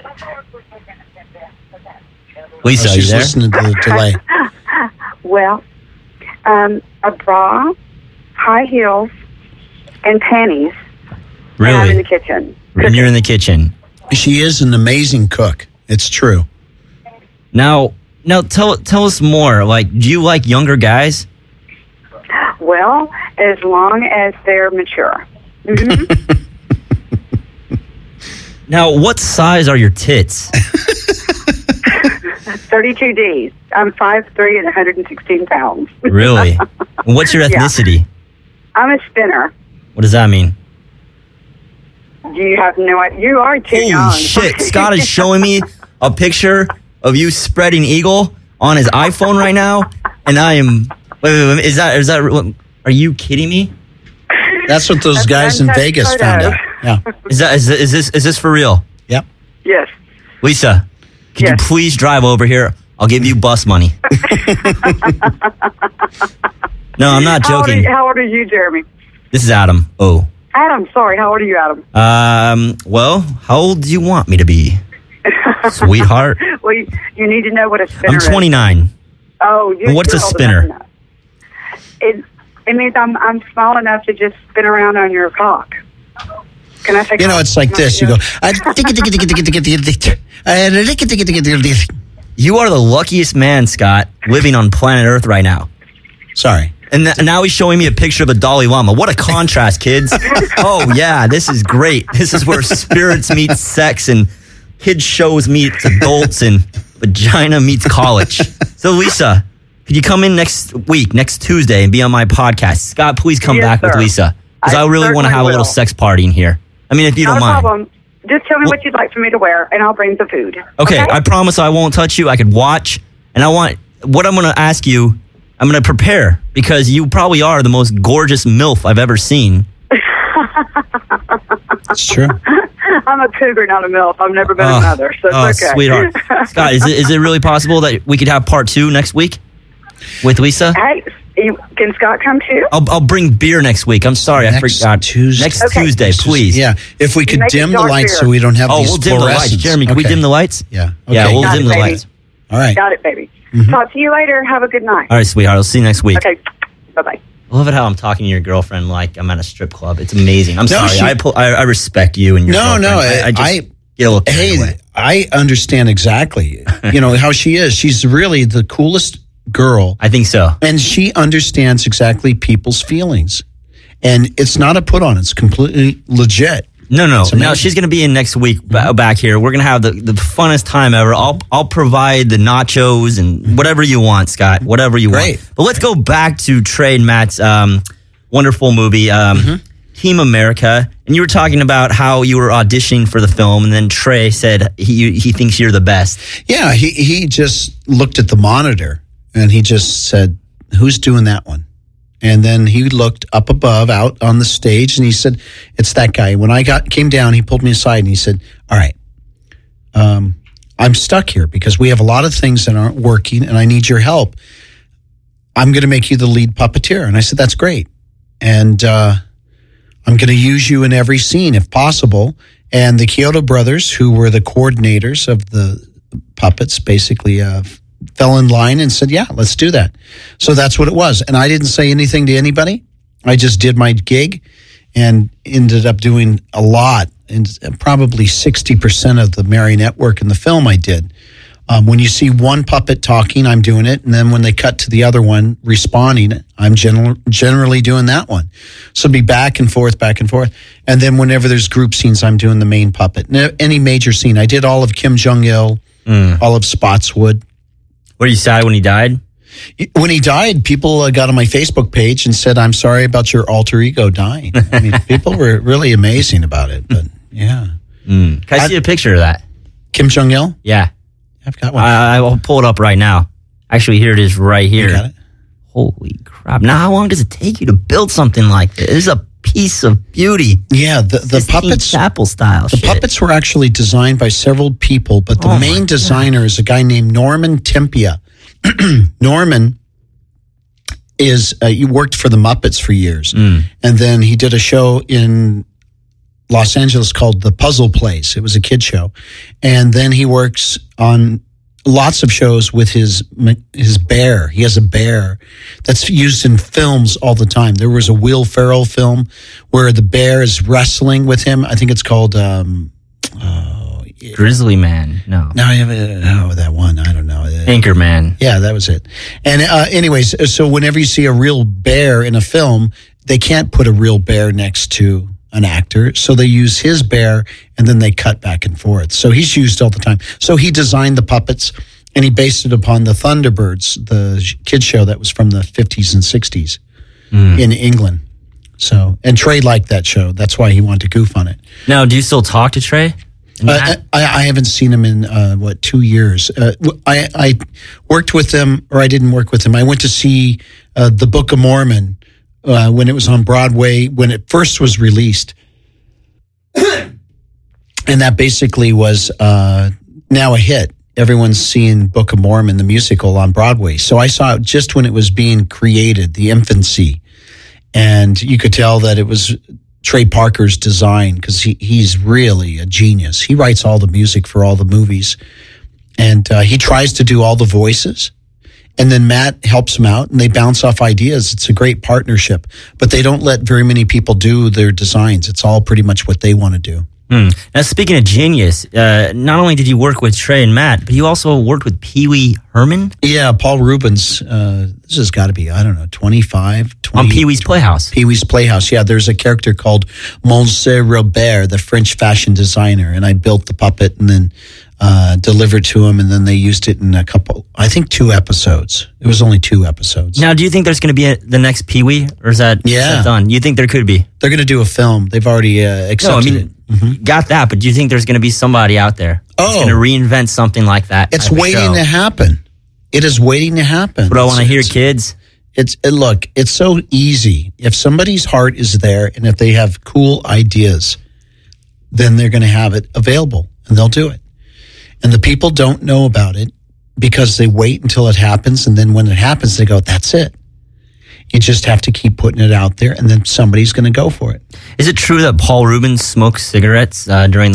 Lisa, are you she's there? listening to the delay. Well, a bra, high heels, and panties. And I'm in the Really? kitchen. And you're in the kitchen. She is an amazing cook. It's true. Now, tell us more. Do you like younger guys? Well, as long as they're mature. Mm-hmm. Now, what size are your tits? 32 Ds. I'm 5'3" and 116 pounds. Really? What's your ethnicity? I'm a spinner. What does that mean? You have no idea. You are too young. Holy shit! Scott is showing me a picture of you spreading eagle on his iPhone right now, and I am. Wait, is that? Are you kidding me? That's what those That's guys in an untouched Vegas photo. found out. Yeah. Is this for real? Yep. Yes. Lisa, could you Yes. please drive over here? I'll give you bus money. No, I'm not joking. How old are you, Jeremy? This is Adam. Oh. Adam, sorry. How old are you, Adam? Well, how old do you want me to be? Sweetheart. Well, you need to know what a spinner I'm 29. is. Oh, you're What's a old spinner? enough to know. It means I'm small enough to just spin around on your cock. Can I take? It's like this. You go. You are the luckiest man, Scott, living on planet Earth right now. Sorry. And now he's showing me a picture of a Dalai Lama. What a contrast, kids. Oh, yeah, this is great. This is where spirits meet sex and kids shows meet adults and vagina meets college. So, Lisa, could you come in next week, next Tuesday, and be on my podcast? Scott, please come Yes, back with sir. Lisa. Because I really want to certainly have a little will. sex party in here. I mean, if you Not don't a mind. problem. Just tell me what you'd like for me to wear, and I'll bring the food. Okay, I promise I won't touch you. I could watch. And what I'm going to ask you, I'm going to prepare because you probably are the most gorgeous MILF I've ever seen. It's true. I'm a cougar, not a MILF. I've never been a mother, so it's okay. Sweetheart. Scott, is it really possible that we could have part 2 next week with Lisa? Hey, can Scott come too? I'll bring beer next week. I'm sorry, I Next forgot. Tuesday. Next Okay. Tuesday, please. Yeah. If we could Make it dim the dark lights beer. so we don't have Oh, these we'll dim the lights. fluorescents. Jeremy, can we Okay. dim the lights? Yeah. Yeah, Okay. we'll Got dim it, the baby. lights. All right. Got it, baby. Talk to you later. Have a good night. All right, sweetheart. I'll see you next week. Okay. Bye-bye. I love it how I'm talking to your girlfriend like I'm at a strip club. It's amazing. I'm No, sorry. I respect you and your girlfriend. I just get a little carried away. I understand exactly. How she is. She's really the coolest girl, I think so. and she understands exactly people's feelings. And it's not a put on; it's completely legit. No. amazing. No, she's going to be in next week back here. We're going to have the funnest time ever. I'll provide the nachos and whatever you want, Scott. Whatever you Great. want. But let's go back to Trey and Matt's wonderful movie. Team America, and you were talking about how you were auditioning for the film, and then Trey said he thinks you're the best. Yeah, he just looked at the monitor and he just said, "Who's doing that one?" And then he looked up above out on the stage and he said, "It's that guy." When I came down, he pulled me aside and he said, "All right, I'm stuck here because we have a lot of things that aren't working and I need your help. I'm going to make you the lead puppeteer." And I said, "That's great. And I'm going to use you in every scene if possible." And the Kyoto brothers, who were the coordinators of the puppets, basically fell in line and said, "Yeah, let's do that." So that's what it was. And I didn't say anything to anybody. I just did my gig and ended up doing a lot, and probably 60% of the marionette work in the film I did. When you see one puppet talking, I'm doing it. And then when they cut to the other one responding, I'm generally doing that one. So it'd be back and forth. And then whenever there's group scenes, I'm doing the main puppet. Any major scene. I did all of Kim Jong-il, all of Spotswood. Were you sad when he died? When he died, people got on my Facebook page and said, "I'm sorry about your alter ego dying." I mean, people were really amazing about it. But yeah. Can I see a picture of that? Kim Jong-il? Yeah. I've got one. I will pull it up right now. Actually, here it is right here. You got it? Holy crap. Now, how long does it take you to build something like this? This is a piece of beauty. Yeah, the puppets. Chapel style. The puppets were actually designed by several people, but the main designer is a guy named Norman Tempia. Norman he worked for the Muppets for years. And then he did a show in Los Angeles called The Puzzle Place. It was a kid show. And then he works on lots of shows with his bear. He has a bear that's used in films all the time. There was a Will Ferrell film where the bear is wrestling with him. I think it's called Grizzly Man. No, that one. I don't know. Anchorman. Yeah, that was it. And anyways, so whenever you see a real bear in a film, they can't put a real bear next to an actor, so they use his bear and then they cut back and forth. So he's used all the time. So he designed the puppets and he based it upon the Thunderbirds, the kids show that was from the 50s and 60s in England. So, and Trey liked that show. That's why he wanted to goof on it. Now, do you still talk to Trey? I haven't seen him in 2 years. I worked with him, or I didn't work with him. I went to see the Book of Mormon when it was on Broadway, when it first was released. And that basically was now a hit. Everyone's seeing Book of Mormon, the musical, on Broadway. So I saw it just when it was being created, the infancy. And you could tell that it was Trey Parker's design, because he's really a genius. He writes all the music for all the movies. And he tries to do all the voices. And then Matt helps him out, and they bounce off ideas. It's a great partnership. But they don't let very many people do their designs. It's all pretty much what they want to do. Now, speaking of genius, not only did you work with Trey and Matt, but you also worked with Pee Wee Herman? Yeah, Paul Rubens. This has got to be, 25, 20. On Pee Wee's Playhouse. Pee Wee's Playhouse, yeah. There's a character called Monsieur Robert, the French fashion designer, and I built the puppet and then delivered to him, and then they used it in 2 episodes. It was only 2 episodes. Now, do you think there's going to be the next Pee Wee, or is that done? You think there could be? They're going to do a film. They've already accepted it. Got that, but do you think there's going to be somebody out there that's going to reinvent something like that? It's waiting to happen. It is waiting to happen. But I want to hear, kids. Look, it's so easy. If somebody's heart is there and if they have cool ideas, then they're going to have it available and they'll do it. And the people don't know about it because they wait until it happens. And then when it happens, they go, that's it. You just have to keep putting it out there, and then somebody's going to go for it. Is it true that Paul Rubens smoked cigarettes during the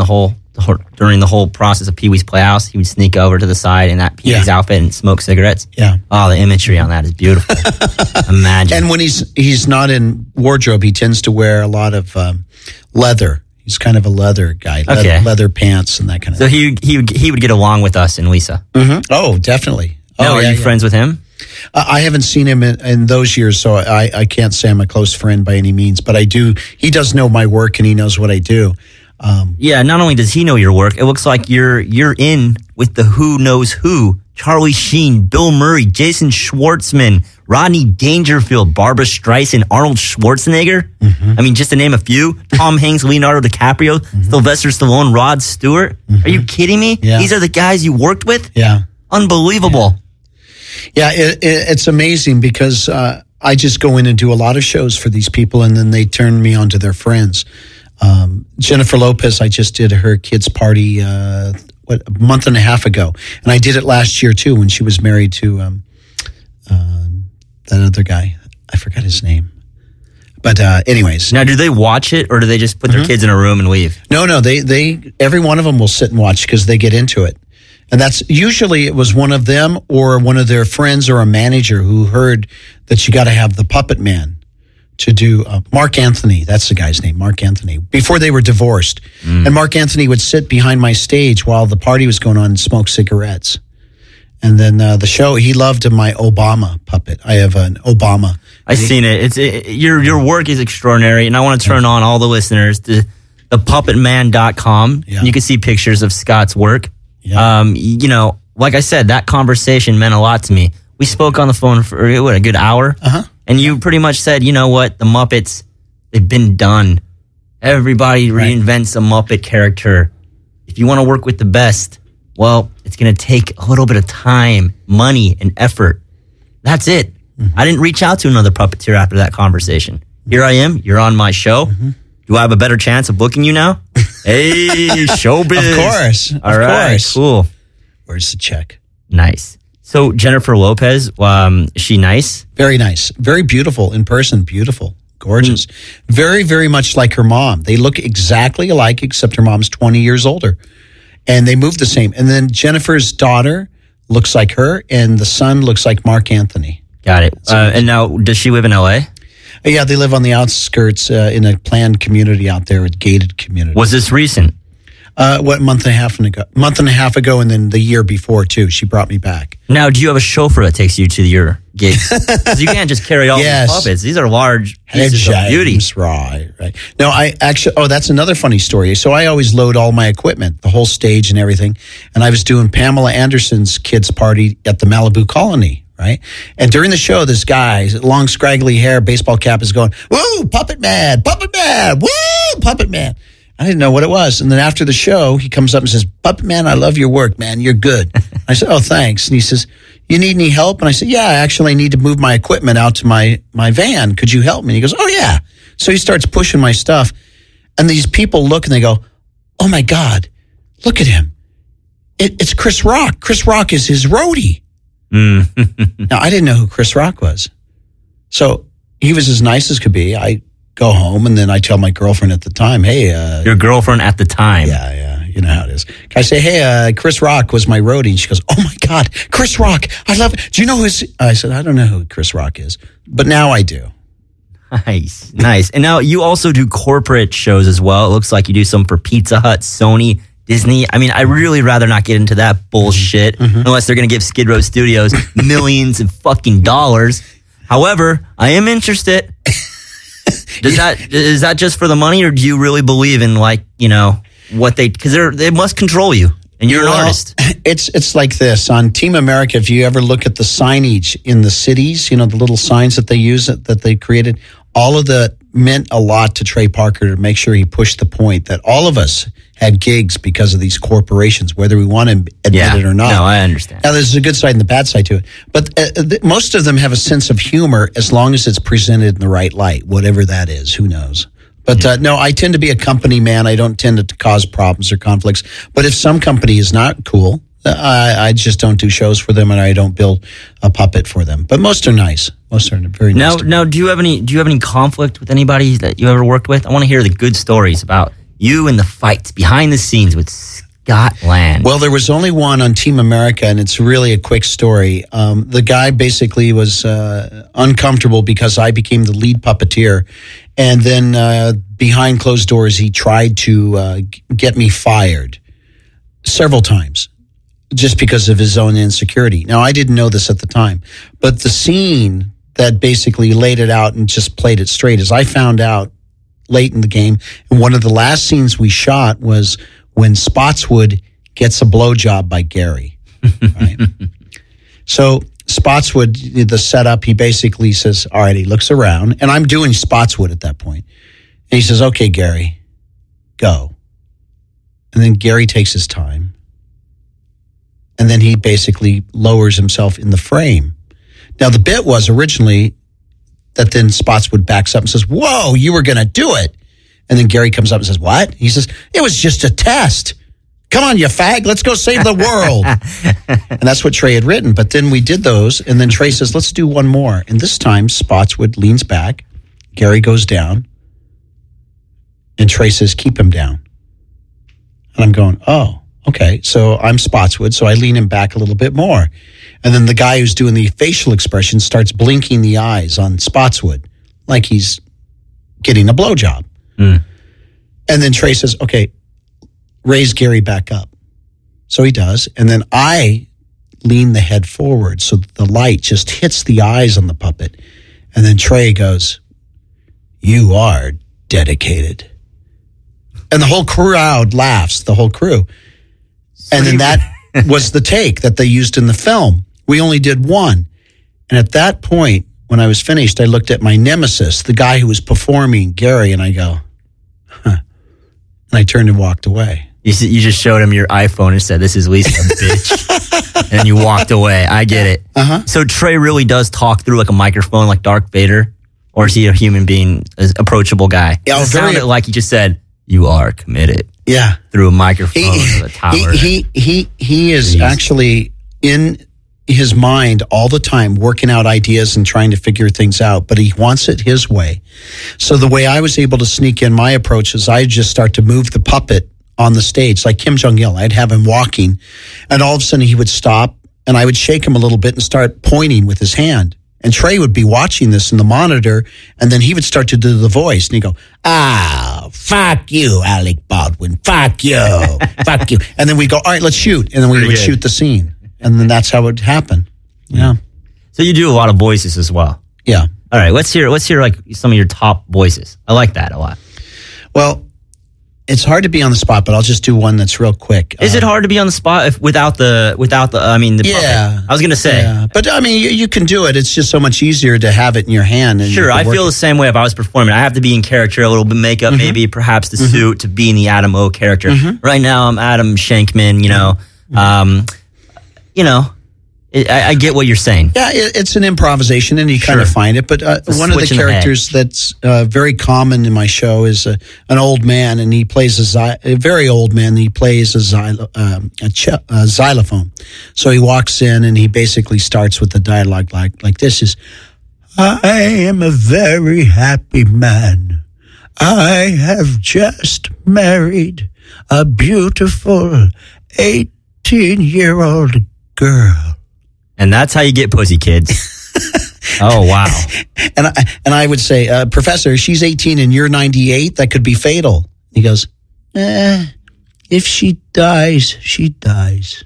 whole process of Pee Wee's Playhouse? He would sneak over to the side in that Pee Wee's outfit and smoke cigarettes? Yeah. Oh, the imagery on that is beautiful. Imagine. And when he's not in wardrobe, he tends to wear a lot of leather. He's kind of a leather guy, leather pants and that kind of thing. So he would get along with us and Lisa? Mm-hmm. Oh, definitely. Are you friends with him? I haven't seen him in those years, so I can't say I'm a close friend by any means, but I do. He does know my work and he knows what I do. Not only does he know your work, it looks like you're in with the Who Knows Who Charlie Sheen, Bill Murray, Jason Schwartzman, Rodney Dangerfield, Barbara Streisand, Arnold Schwarzenegger. I mean, just to name a few. Tom Hanks, Leonardo DiCaprio, Sylvester Stallone, Rod Stewart. Are you kidding me? Yeah. These are the guys you worked with? Yeah. Unbelievable. Yeah, it's amazing because I just go in and do a lot of shows for these people, and then they turn me on to their friends. Jennifer Lopez, I just did her kids' party a month and a half ago, and I did it last year too when she was married to that other guy. I forgot his name. But anyways. Now, do they watch it, or do they just put their kids in a room and leave? No, they every one of them will sit and watch because they get into it. And that's usually it was one of them or one of their friends or a manager who heard that you got to have the puppet man to do Mark Anthony. That's the guy's name, Mark Anthony. Before they were divorced. And Mark Anthony would sit behind my stage while the party was going on and smoke cigarettes. And then the show, he loved my Obama puppet. I have an Obama. I've seen it. Your work is extraordinary, and I want to turn on all the listeners to thepuppetman.com. Yeah. You can see pictures of Scott's work. Yeah. You know, like I said, that conversation meant a lot to me. We spoke on the phone for a good hour, and you pretty much said, you know what, the Muppets, they've been done. Everybody reinvents a Muppet character. If you want to work with the best, well, it's going to take a little bit of time, money, and effort. That's it. I didn't reach out to another puppeteer after that conversation. Here I am. You're on my show. Do I have a better chance of booking you now? Hey, showbiz. Of course. All right, cool. Where's the check? Nice. So Jennifer Lopez, is she nice? Very nice. Very beautiful in person. Beautiful. Gorgeous. Very, very much like her mom. They look exactly alike, except her mom's 20 years older. And they move the same. And then Jennifer's daughter looks like her, and the son looks like Mark Anthony. Got it. And now, does she live in L.A.? Yeah, they live on the outskirts in a planned community out there, a gated community. Was this recent? Month and a half ago, and then the year before too. She brought me back. Now, do you have a chauffeur that takes you to your gigs? 'Cause you can't just carry all these puppets. These are large pieces of beauty. Right. No, I actually. That's another funny story. So I always load all my equipment, the whole stage and everything. And I was doing Pamela Anderson's kids' party at the Malibu Colony. Right. And during the show, this guy, long scraggly hair, baseball cap, is going, "Woo, puppet man, woo, puppet man." I didn't know what it was. And then after the show, he comes up and says, "Puppet man, I love your work, man. You're good." I said, "Oh, thanks." And he says, "You need any help?" And I said, "Yeah, I actually need to move my equipment out to my van. Could you help me?" And he goes, "Oh, yeah." So he starts pushing my stuff. And these people look and they go, "Oh, my God, look at him. It's Chris Rock. Chris Rock is his roadie." Now, I didn't know who Chris Rock was. So he was as nice as could be. I go home, and then I tell my girlfriend at the time, "Hey." Your girlfriend at the time. Yeah. You know how it is. I say, "Hey, Chris Rock was my roadie." And she goes, "Oh, my God, Chris Rock. I love it. Do you know who?" I said, "I don't know who Chris Rock is." But now I do. Nice. And now you also do corporate shows as well. It looks like you do some for Pizza Hut, Sony, Disney. I mean, I really rather not get into that bullshit unless they're going to give Skid Row Studios millions of fucking dollars. However, I am interested. Is that just for the money, or do you really believe in, like, you know, what because they must control you and you're an artist? It's like this on Team America. If you ever look at the signage in the cities, you know, the little signs that they use that they created, all of that meant a lot to Trey Parker to make sure he pushed the point that all of us had gigs because of these corporations, whether we want to admit it or not. No, I understand. Now, there's a good side and the bad side to it. But most of them have a sense of humor as long as it's presented in the right light, whatever that is. Who knows? But no, I tend to be a company man. I don't tend to cause problems or conflicts. But if some company is not cool, I just don't do shows for them, and I don't build a puppet for them. But most are nice. Most are very nice. Now, do you have any conflict with anybody that you ever worked with? I want to hear the good stories about you and the fights behind the scenes with Scott Land. Well, there was only one on Team America, and it's really a quick story. The guy basically was uncomfortable because I became the lead puppeteer. And then behind closed doors, he tried to get me fired several times just because of his own insecurity. Now, I didn't know this at the time, but the scene that basically laid it out and just played it straight is I found out late in the game, and one of the last scenes we shot was when Spotswood gets a blowjob by Gary. Right? So Spotswood, the setup, he basically says, all right, he looks around, and I'm doing Spotswood at that point. And he says, okay, Gary, go. And then Gary takes his time. And then he basically lowers himself in the frame. Now, the bit was originally that then Spotswood backs up and says, whoa, you were going to do it. And then Gary comes up and says, what? He says, it was just a test. Come on, you fag. Let's go save the world. And that's what Trey had written. But then we did those. And then Trey says, let's do one more. And this time, Spotswood leans back. Gary goes down. And Trey says, keep him down. And I'm going, oh, okay. So I'm Spotswood. So I lean him back a little bit more. And then the guy who's doing the facial expression starts blinking the eyes on Spotswood like he's getting a blowjob. And then Trey says, okay, raise Gary back up. So he does. And then I lean the head forward so that the light just hits the eyes on the puppet. And then Trey goes, you are dedicated. And the whole crowd laughs, the whole crew. And then that was the take that they used in the film. We only did one. And at that point, when I was finished, I looked at my nemesis, the guy who was performing, Gary, and I go, huh. And I turned and walked away. You just showed him your iPhone and said, this is Lisa, bitch. And then you walked away. I get it. Uh-huh. So Trey really does talk through like a microphone like Darth Vader? Or is he a human being, an approachable guy? Yeah, it sounded like he just said, you are committed. Yeah. Through a microphone or the tower. He is actually in his mind all the time, working out ideas and trying to figure things out, but he wants it his way. So the way I was able to sneak in my approach is I just start to move the puppet on the stage, like Kim Jong-il. I'd have him walking, and all of a sudden he would stop, and I would shake him a little bit and start pointing with his hand. And Trey would be watching this in the monitor, and then he would start to do the voice, and he'd go, fuck you, Alec Baldwin, fuck you, fuck you. And then we'd go, all right, let's shoot. And then we would shoot the scene. And then that's how it would happen. Yeah. So you do a lot of voices as well. Yeah. All right. Let's hear like some of your top voices. I like that a lot. Well, it's hard to be on the spot, but I'll just do one that's real quick. Is it hard to be on the spot without the puppet? I was going to say. Yeah. But I mean, you can do it. It's just so much easier to have it in your hand. And sure. I feel the same way if I was performing. I have to be in character, a little bit of makeup, maybe perhaps the suit to be in the Adam O character. Right now I'm Adam Shankman, I get what you're saying. Yeah, it's an improvisation, and you kind of find it. But one of the characters that's very common in my show is an old man, and he plays a very old man. And he plays a xylophone. So he walks in, and he basically starts with the dialogue like this: "Is I am a very happy man. I have just married a beautiful 18-year-old girl." And that's how you get pussy, kids. Oh, wow. And I would say, Professor, she's 18 and you're 98. That could be fatal. He goes, if she dies, she dies.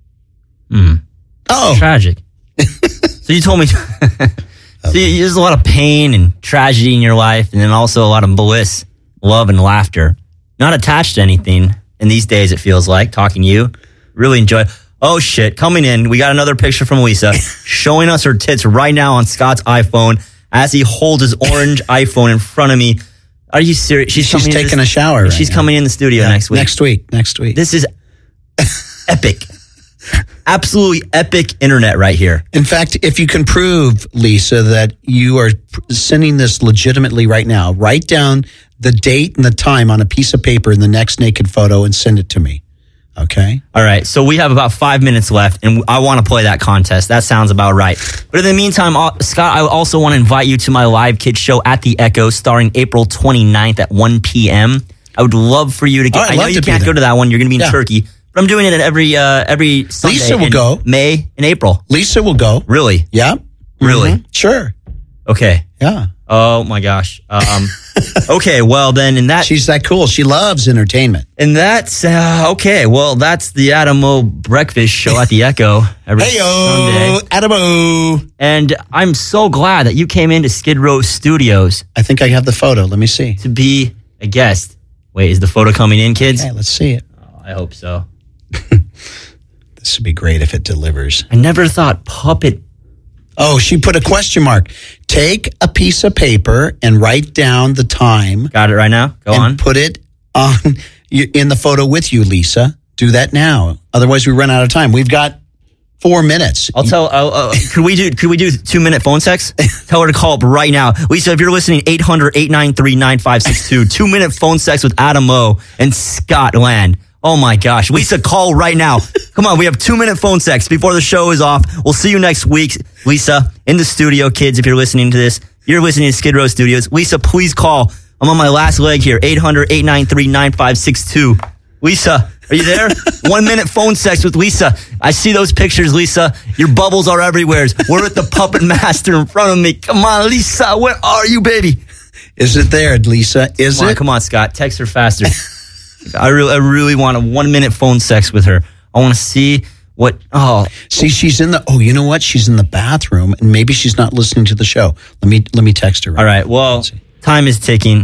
Oh. Tragic. So you told me, there's a lot of pain and tragedy in your life, and then also a lot of bliss, love, and laughter. Not attached to anything. And these days, it feels like, talking to you, really enjoy. Oh, shit. Coming in, we got another picture from Lisa showing us her tits right now on Scott's iPhone as he holds his orange iPhone in front of me. Are you serious? She's taking a shower. She's coming in the studio next week. Next week. This is epic. Absolutely epic internet right here. In fact, if you can prove, Lisa, that you are sending this legitimately right now, write down the date and the time on a piece of paper in the next naked photo and send it to me. Okay. All right. So we have about 5 minutes left, and I want to play that contest. That sounds about right. But in the meantime, Scott, I also want to invite you to my live kids show at the Echo starting April 29th at 1 p.m. I would love for you to get. I know you can't go to that one. You're going to be in Turkey. But I'm doing it at every Sunday. Lisa will go. May and April. Lisa will go. Really? Yeah. Really? Sure. Okay. Yeah. Oh my gosh. Okay, well then she's that cool. She loves entertainment. And that's okay. Well, that's the Adam O breakfast show at the Echo every Sunday. Adam O. And I'm so glad that you came into Skid Row Studios. I think I have the photo. Let me see. To be a guest. Wait, is the photo coming in, kids? Okay, let's see it. Oh, I hope so. This would be great if it delivers. I never thought puppet. Oh, she put a question mark. Take a piece of paper and write down the time. Got it right now. Go and on. put it on in the photo with you, Lisa. Do that now. Otherwise, we run out of time. We've got 4 minutes. I'll tell. Could we do 2-minute phone sex? Tell her to call up right now, Lisa. If you're listening, 800-893-9562. 2-minute phone sex with Adam O and Scott Land. Oh my gosh, Lisa, call right now. Come on, we have 2-minute phone sex before the show is off. We'll see you next week, Lisa, in the studio. Kids, if you're listening to this, you're listening to Skid Row Studios. Lisa, please call. I'm on my last leg here. 800-893-9562. Lisa, are you there? 1-minute phone sex with Lisa. I see those pictures, Lisa. Your bubbles are everywhere. We're at the Puppet Master in front of me. Come on, Lisa. Where are you, baby? Is it there, Lisa? Come on, Scott. Text her faster. I really want a 1-minute phone sex with her. I want to see what. Oh, see, she's in the. Oh, you know what? She's in the bathroom, and maybe she's not listening to the show. Let me text her. All right. Well, time is ticking.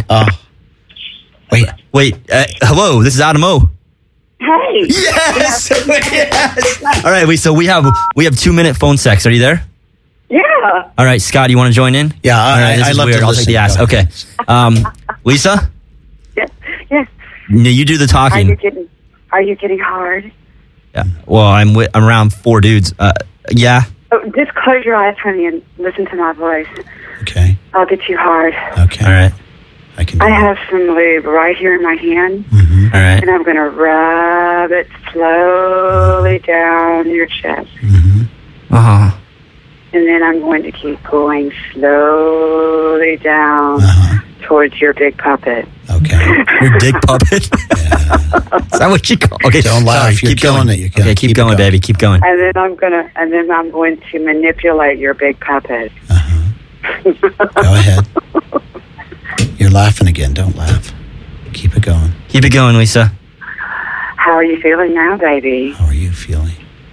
Wait. Hello. This is Adam O. Hey. Yes. Yes. All right, Lisa. We have 2-minute phone sex. Are you there? Yeah. All right, Scott. You want to join in? Yeah. All right, I love weird. to I'll listen. take the ass. Okay. Lisa. Yes. Yes. No, you do the talking. Are you getting hard? Yeah. Well, I'm around 4 dudes. Yeah. Oh, just close your eyes, honey, and listen to my voice. Okay. I'll get you hard. Okay. All right. I can. I have some lube right here in my hand, Mm-hmm. All right. and I'm going to rub it slowly down your chest. Mm-hmm. Uh-huh. And then I'm going to keep going slowly down towards your big puppet. Okay. Your dick puppet? Is that what you call? Okay. Don't laugh. Sorry, You're keep killing going. it. Okay, keep going, baby. Keep going. And then I'm going to manipulate your big puppet. Go ahead. You're laughing again. Don't laugh. Keep it going. Keep it going, Lisa. How are you feeling now, baby? How are you feeling?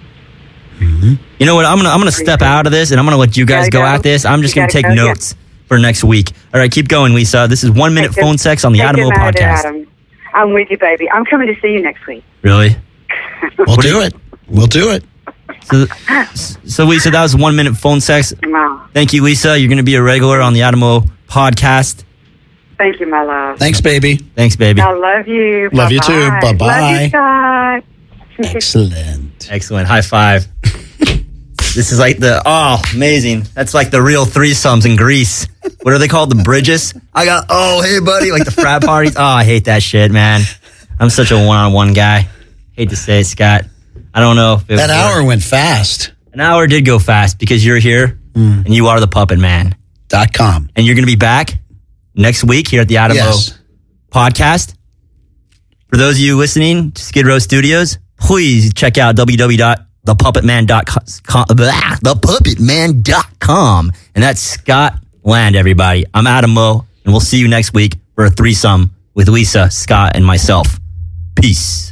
You know what? I'm gonna step out of this, and I'm gonna let you guys go at this. I'm just gonna take notes for next week. All right, keep going, Lisa. This is 1-minute phone sex on the Adam O podcast. Adam. I'm with you, baby. I'm coming to see you next week. Really? We'll do it. We'll do it. So Lisa, that was 1-minute phone sex. Wow. Thank you, Lisa. You're gonna be a regular on the Adam O podcast. Thank you, my love. Thanks, baby. Thanks, baby. I love you. Love you too. Bye-bye. Bye-bye. Love you, Scott. Excellent. Excellent. High five. This is like amazing. That's like the real threesomes in Greece. What are they called? The bridges? Hey, buddy. Like the frat parties. Oh, I hate that shit, man. I'm such a one-on-one guy. Hate to say it, Scott. I don't know if That hour went fast. An hour did go fast because you're here and you are the puppet man. .com. And you're going to be back next week here at the Adam O podcast. For those of you listening to Skid Row Studios, please check out www.thepuppetman.com. And that's Scott Land, everybody. I'm Adam O, and we'll see you next week for a threesome with Lisa, Scott, and myself. Peace.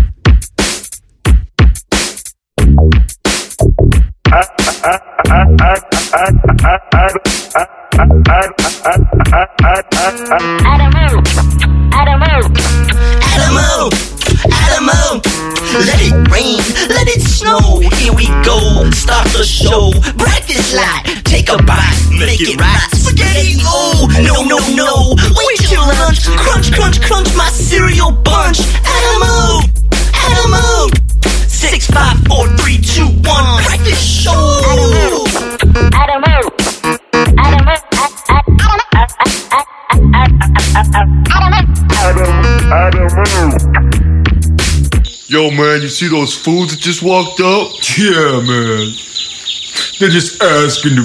Adamo, let it rain, let it snow. Here we go, start the show. Breakfast light, take a bite, make it right. Spaghetti, no. Wait till lunch, crunch, crunch, crunch my cereal bunch. Adamo, 6, 5, 4, 3, 2, 1. Breakfast show. Adamo. Yo, man, you see those fools that just walked up? Yeah, man. They're just asking to